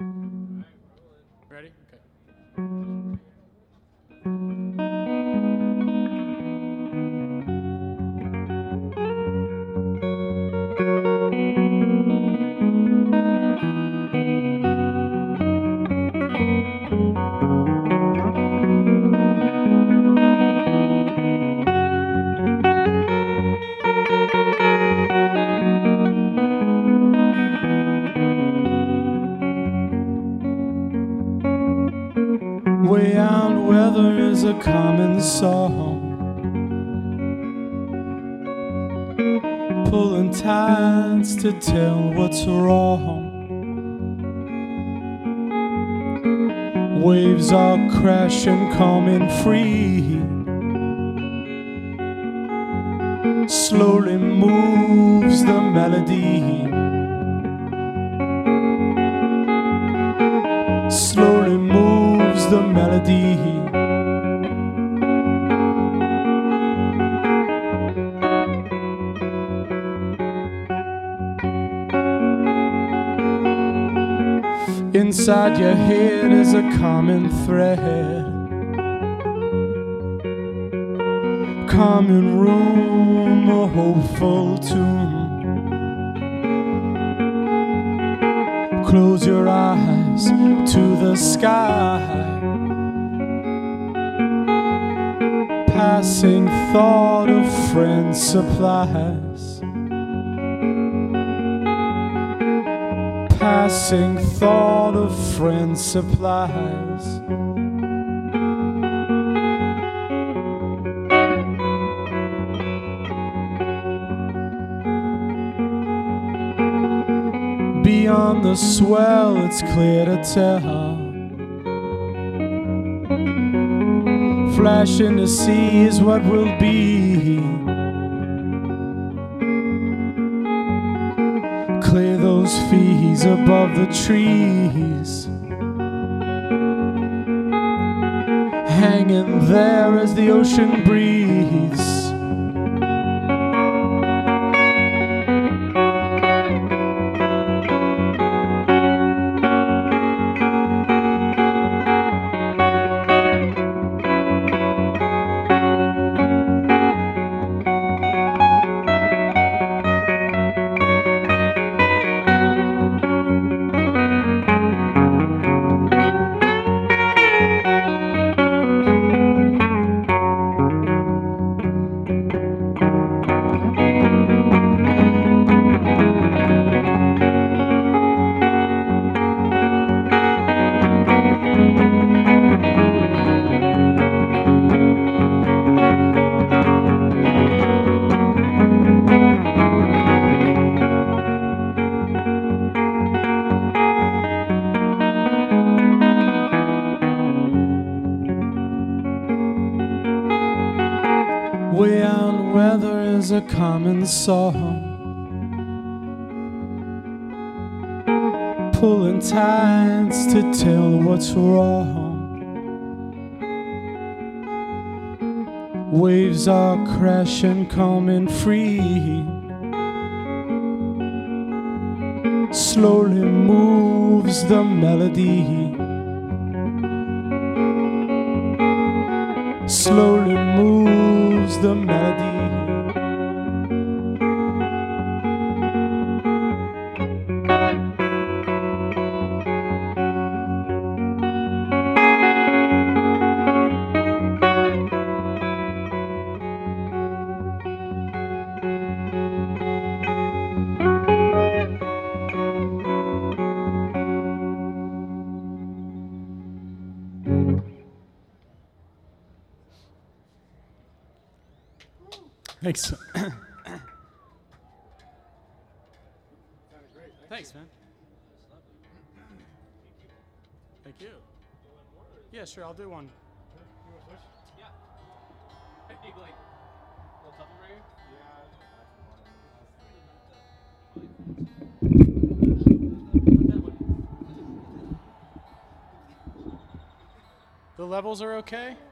Ready? Okay. Way out weather is a common song, pulling tides to tell what's wrong. Waves are crashing, coming free. Slowly moves the melody. Slowly moves the melody. Inside your head is a common thread, common room, a hopeful tune. Close your eyes to the sky. Passing thought of friend supplies. Passing thought of friend supplies. Beyond the swell, it's clear to tell. Flashing to see is what will be. Clear those fees above the trees, hanging there as the ocean breathes. Way out weather is a common song, pulling tides to tell what's wrong. Waves are crashing, coming free. Slowly moves the melody. Slowly moves the melody. Thanks. Thanks, man. Thank you. Yeah, sure, I'll do one. Yeah. Like, a little tough over here? The levels are okay?